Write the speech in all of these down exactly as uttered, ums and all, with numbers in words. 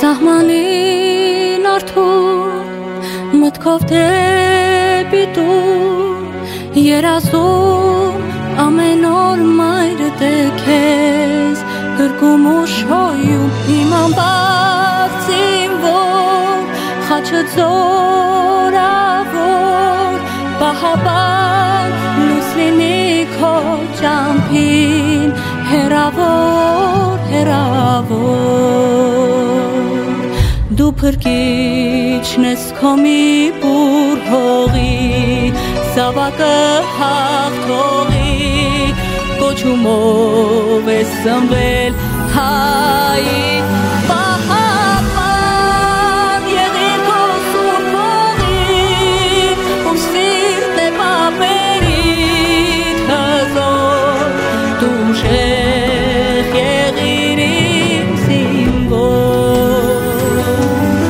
Սահմանին արթուն մտքով դեպի տուն երազում ամեն օր մայրդ է քեզ գրկում ու շոյում իմ ամբարձին որ խաչը ձորավոր պահապան լույս լինի քո ճամփին հեռավոր հեռավոր դու փրկիչն ես քո մի բուր հողի զավակը հաղթողի կոչումով ես սնվել հայի պահապան եղիր քո սուրբ հողին ում սիրտն է պապերիդ հզոր դու ուժեղ եղիր իմ զինվոր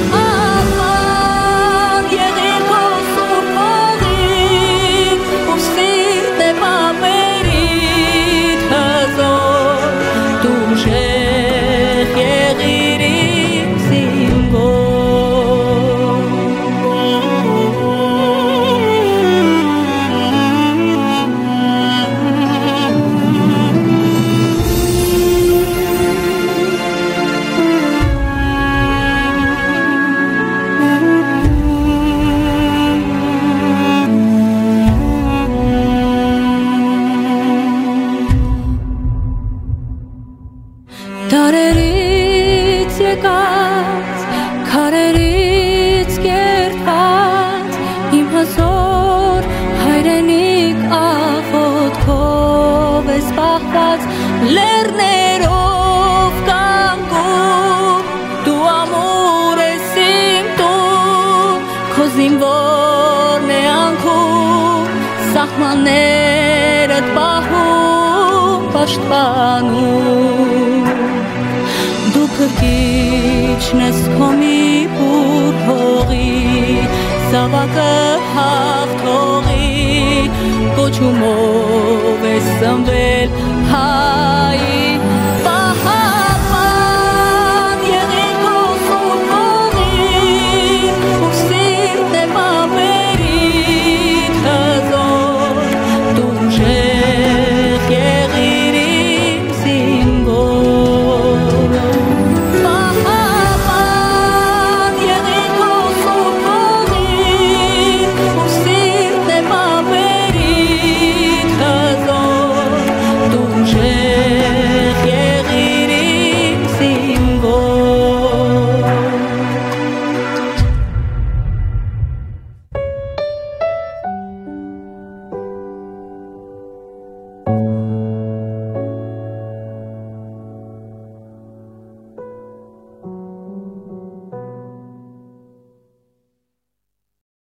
պահապան եղիր քո սուրբ հողին ում սիրտն է պապերիդ հզոր դու ուժեղ եղիր իմ Դարերից եկած, քարերից կերտված, իմ հզոր հայրենիք աղոթքով ես պահված, լեռներով կանգում, դու ամուր ես իմ տուն, քո զինվորն է անքում, սահմաններդ պահում, պաշտպանում Դու փրկիչն ես քո մի բուր հողի զավակը հաղթողի կոչումով ես սնվել հայի